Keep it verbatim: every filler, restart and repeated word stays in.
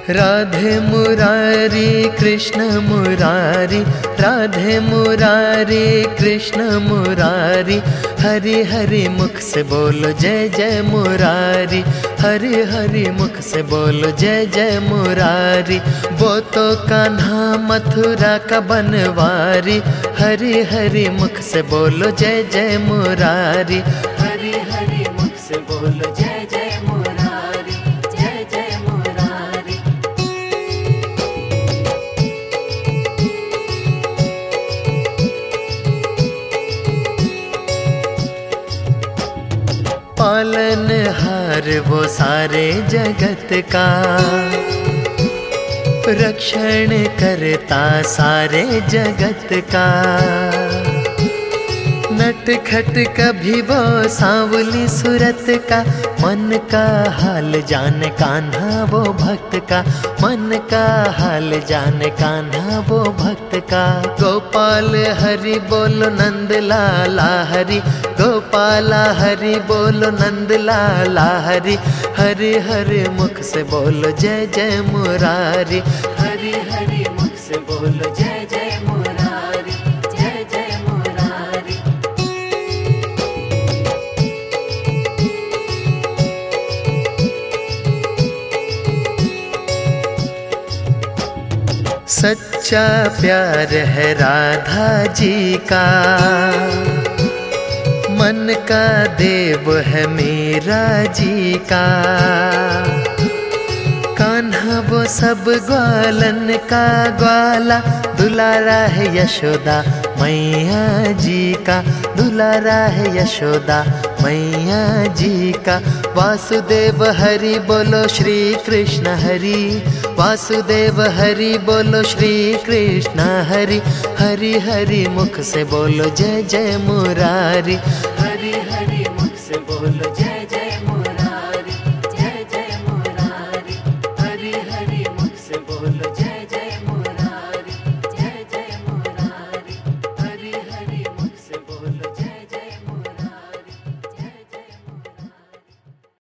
राधे मुरारी कृष्ण मुरारी, राधे मुरारी कृष्ण मुरारी। हरि हरि मुख से बोलो जय जय मुरारी, हरि हरि मुख से बोलो जय जय मुरारी। वो तो कान्हा मथुरा का बनवारी, हरि हरि मुख से बोलो जय जय मुरारी, हरि हरि मुख से बोलो जय जय मुरारी, जय जय मुरारी। पालनहार वो सारे जगत का, रक्षण करता सारे जगत का। नट खट कभी वो सांवली सूरत का, मन का हाल जान कान्हा वो भक्त का, मन का हाल जान कान्हा वो भक्त का। गोपाल हरि बोलो नंद लाला हरि, गोपाला हरि बोलो नंद लाला हरि। हरि हरि मुख से बोलो जय जय मुरारी, हरि हरि मुख से बोलो जय जय मुरारी, जय जय मुरारी। सच्चा प्यार है राधा जी का, मन का देव है मेरा जी का। कान्हा वो सब ग्वालन का ग्वाला, दुलारा है यशोदा मैया जी का, दुलारा है यशोदा मैया जी का। वासुदेव हरि बोलो श्री कृष्ण हरि, वासुदेव हरि बोलो श्री कृष्ण हरि। हरि हरि मुख से बोलो जय जय मुरारी, हरि हरि मुख से बोलो जय